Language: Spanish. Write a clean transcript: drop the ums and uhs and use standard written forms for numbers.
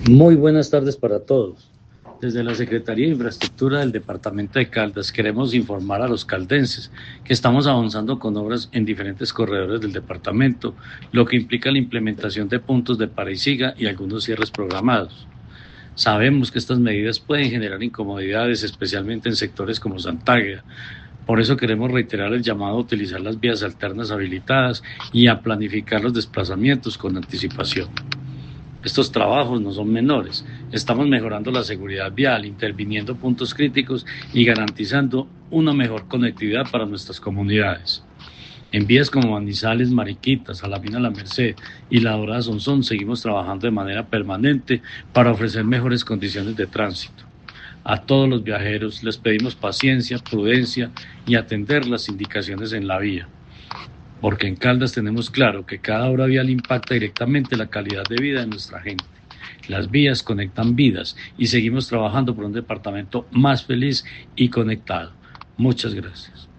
Muy buenas tardes para todos. Desde la Secretaría de Infraestructura del Departamento de Caldas queremos informar a los caldenses que estamos avanzando con obras en diferentes corredores del departamento, lo que implica la implementación de puntos de para y siga y algunos cierres programados. Sabemos que estas medidas pueden generar incomodidades, especialmente en sectores como Santagra. Por eso queremos reiterar el llamado a utilizar las vías alternas habilitadas y a planificar los desplazamientos con anticipación. Estos trabajos no son menores. Estamos mejorando la seguridad vial, interviniendo puntos críticos y garantizando una mejor conectividad para nuestras comunidades. En vías como Manizales, Mariquitas, Salamina La Merced y La Dorada Sonsón seguimos trabajando de manera permanente para ofrecer mejores condiciones de tránsito. A todos los viajeros les pedimos paciencia, prudencia y atender las indicaciones en la vía, porque en Caldas tenemos claro que cada obra vial impacta directamente la calidad de vida de nuestra gente. Las vías conectan vidas y seguimos trabajando por un departamento más feliz y conectado. Muchas gracias.